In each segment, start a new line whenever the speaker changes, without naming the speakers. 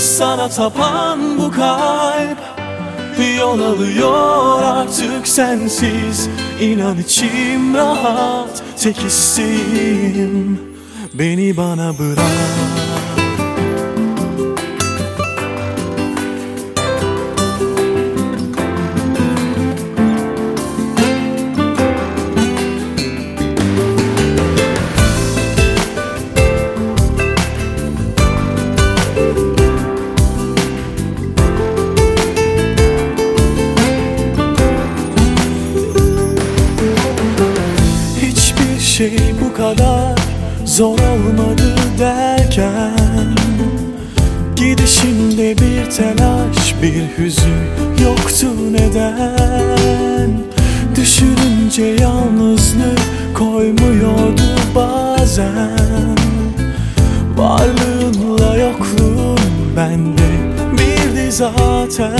Sana tapan bu kalp yol alıyor artık sensiz. İnan içim rahat, tek isteğim beni bana bırak. Bu kadar zor olmadı derken, gidişinde bir telaş, bir hüzün yoktu neden? Düşününce yalnızlık koymuyordu bazen. Varlığınla yokluğun bende birdi zaten.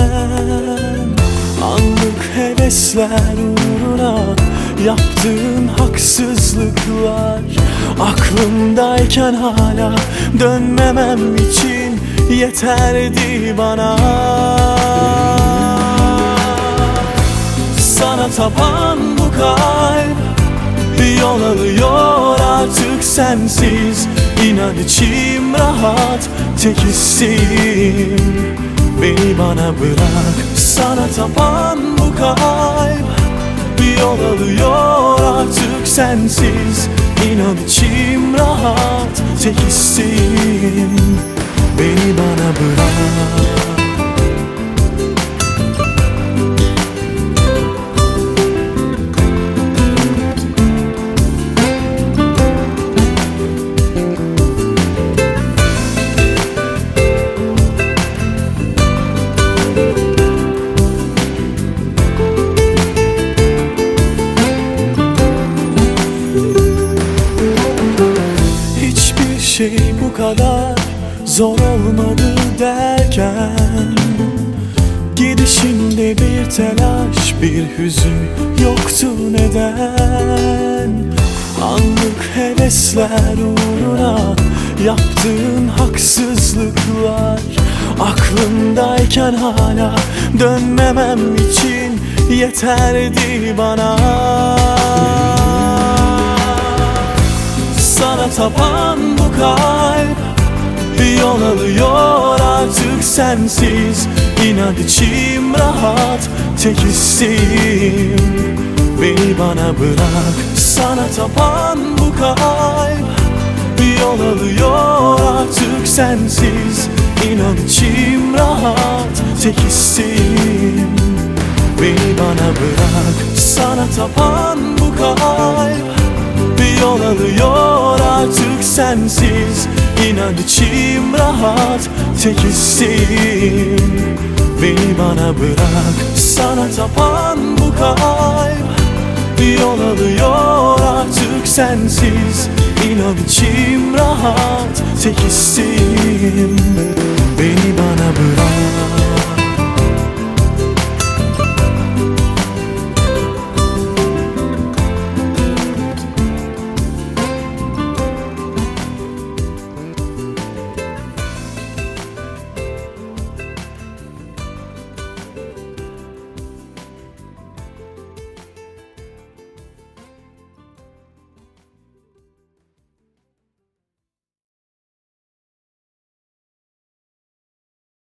Anlık hevesler uğruna yaptığın haksızlıklar aklımdayken hala dönmemem için yeterdi bana. Sana tapan bu kalp yol alıyor artık sensiz. İnan içim rahat, tek isteğim beni bana bırak. Sana tapan bu kalp yol alıyor artık sensiz. İnan içim rahat, tek isteğim beni bana bırak. Bu kadar zor olmadı derken, gidişinde bir telaş, bir hüzün yoktu neden? Anlık hevesler uğruna yaptığın haksızlıklar aklımdayken hala dönmemem için yeterdi bana. Sana tapan bu kalp yol alıyor artık sensiz. İnan içim rahat, tek isteğim beni bana bırak. Sana tapan bu kalp yol alıyor artık sensiz. İnan içim rahat, tek isteğim beni bana bırak. Sana tapan bu kalp yol alıyor artık sensiz. İnan içim rahat, tek isteğim beni bana bırak. Sana tapan bu kalp yol alıyor artık sensiz. İnan içim rahat, tek isteğim